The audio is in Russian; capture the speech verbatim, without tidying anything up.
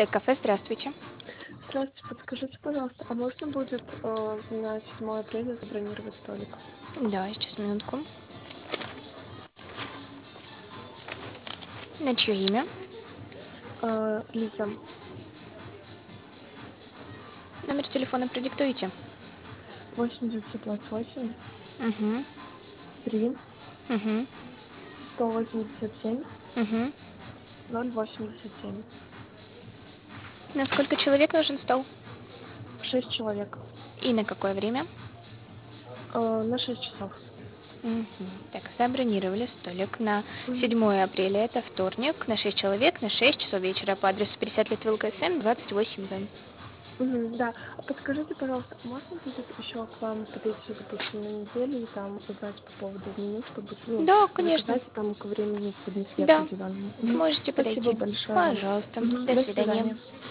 Стейк кафе, здравствуйте. Здравствуйте, подскажите, пожалуйста, а можно будет э, на седьмое апреля забронировать столик? Да, сейчас, минутку. На чье имя? Э, Лиза, Номер телефона продиктуйте. восемь девятьсот двадцать восемь Угу, три угу, сто восемьдесят семь угу. ноль восемьдесят семь. На сколько человек нужен стол? Шесть человек. И на какое время? Э, на шесть часов. Мгм. Так, забронировали столик на Мгм. седьмое апреля, это вторник, на шесть человек, на шесть часов вечера по адресу пятьдесят лет ВЛКСМ, двадцать восемь Б. Мгм, да. А подскажите, пожалуйста, можно будет еще к вам подойти, допустим, на неделю и там узнать по поводу меню, чтобы, ну, Да, конечно. заказать и там к времени поднесли Да, определенному. Мгм. сможете Спасибо подойти. большое вам. Пожалуйста. Мгм. До До свидания. свидания.